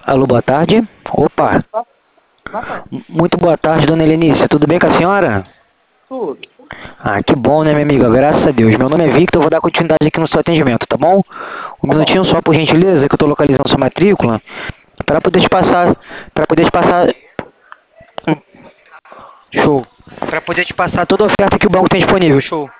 Alô, boa tarde. Opa, Boa tarde. muito boa tarde, dona Helenice. Tudo bem com a senhora? Tudo. Ah, que bom, né, minha amiga? Graças a Deus. Meu nome é Victor, eu vou dar continuidade aqui no seu atendimento, tá bom? Um Tá bom. minutinho só, por gentileza, que eu tô localizando sua matrícula, para poder te passar, para poder te passar, show, para poder te passar toda a oferta que o banco tem disponível, show.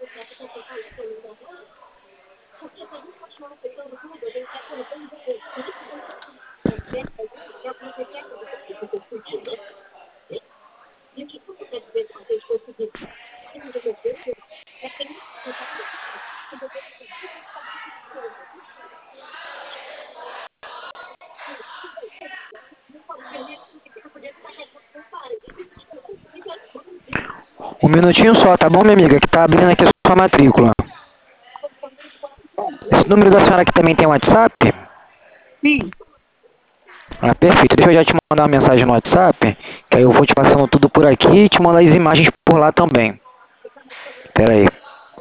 Um minutinho só, tá bom, minha amiga? Que tá abrindo aqui a sua matrícula. Bom. Esse número da senhora aqui também tem WhatsApp? Sim. Ah, perfeito. Deixa eu já te mandar uma mensagem no WhatsApp, que aí eu vou te passando tudo por aqui e te mandar as imagens por lá também. Pera aí.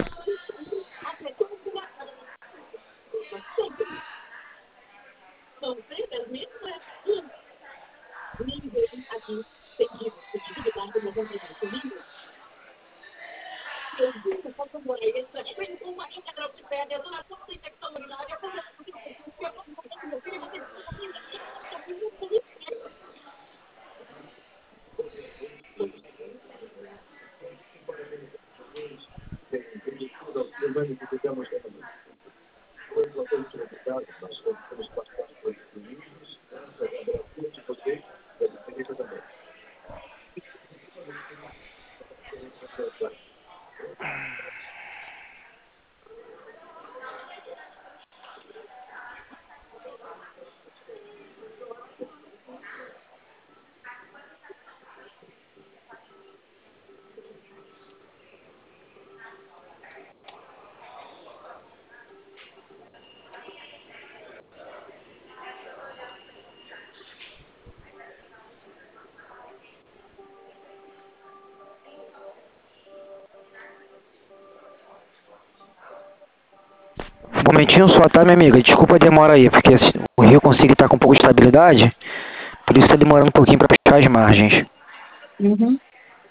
Um momentinho só, tá, minha amiga? Desculpa a demora aí, porque o Rio consigo estar com um pouco de estabilidade, por isso tá demorando um pouquinho para puxar as margens. Uhum.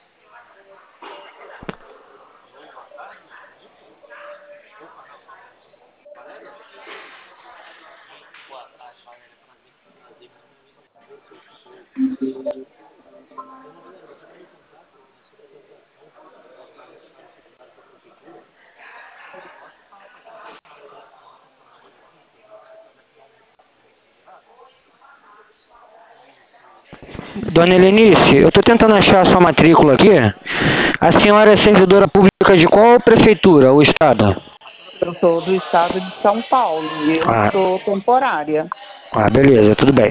Dona Helenice, eu tô tentando achar a sua matrícula aqui. A senhora é servidora pública de qual prefeitura ou estado? Eu sou do estado de São Paulo e eu Ah, sou temporária. beleza, tudo bem.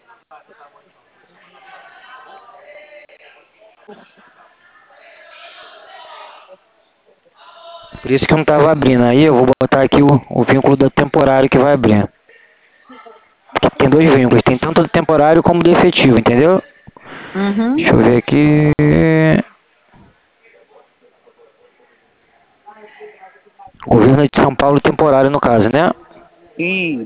Por isso que eu não tava abrindo. Aí eu vou botar aqui o vínculo do temporário que vai abrir. Porque tem dois vínculos, tem tanto do temporário como do efetivo, entendeu? Uhum. Deixa eu ver aqui. Governo de São Paulo temporário no caso, né? E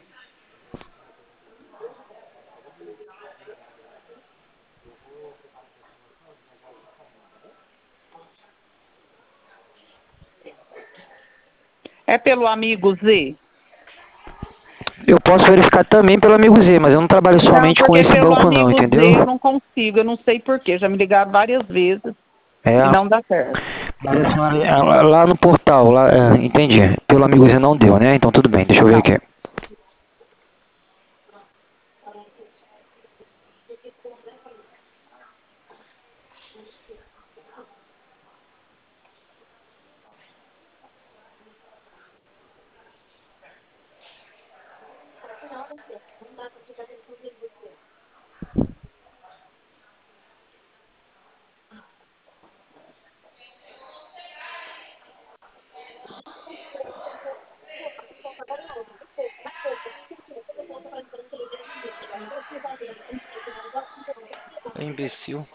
é pelo amigo Z? Eu posso verificar também pelo amigo Z, mas eu não trabalho Não, somente com porque esse pelo banco não, amigo Z entendeu? eu não consigo, eu não sei por quê. Já me ligaram várias vezes É, e não dá certo. mas a senhora, lá no portal, lá, entendi. Pelo amigo Z não deu, né? Então tudo bem, deixa eu ver Não. aqui. É imbecil.